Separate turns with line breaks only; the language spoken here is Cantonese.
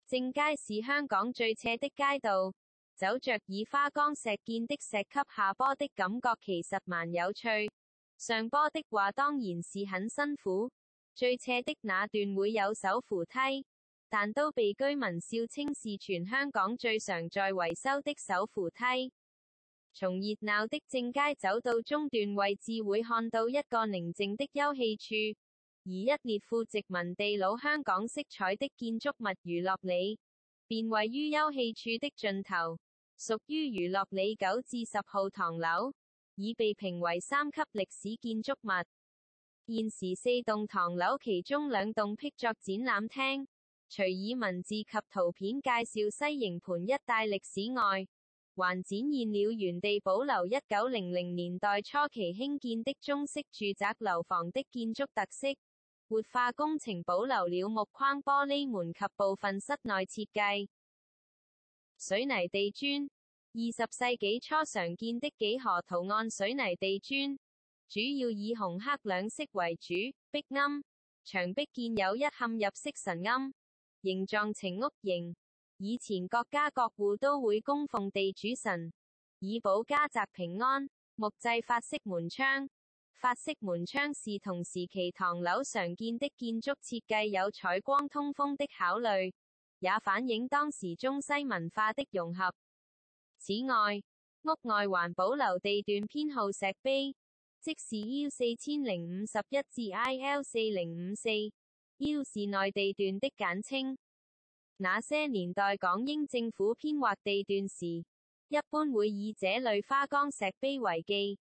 正街是香港最斜的街道，走着以花崗石建的石級下坡的感覺其實蠻有趣。上坡的話當然是很辛苦，最斜的那段會有手扶梯，但都被居民笑稱是全香港最常在維修的手扶梯。從熱鬧的正街走到中段位置會看到一個寧靜的休憩處，而一列富殖民地老香港色彩的建築物娛樂里，便位於休憩處的盡頭，屬於娛樂里9至10號唐樓，已被評為3級歷史建築物。現時4棟唐樓其中2棟闢作展覽廳，除以文字及圖片介紹西營盤一帶歷史外，還展現了原地保留1900年代初期興建的中式住宅樓房的建築特色，活化工程保留了木框玻璃門及部分室內設計。水泥地磚，20世紀初常見的幾何圖案水泥地磚，主要以紅黑兩色為主，壁龕，牆壁建有一嵌入式神龕，形狀呈屋形。以前各家各戶都會供奉地主神，以保家宅平安。木製法式門窗，法式門窗是同時期唐樓常見的建築設計，有採光通風的考慮，也反映當時中西文化的融合。此外，屋外還保留地段編號石碑，即是 U4051 至 IL4054，U 是內地段的簡稱。那些年代港英政府編劃地段時，一般會以這類花崗石碑為記。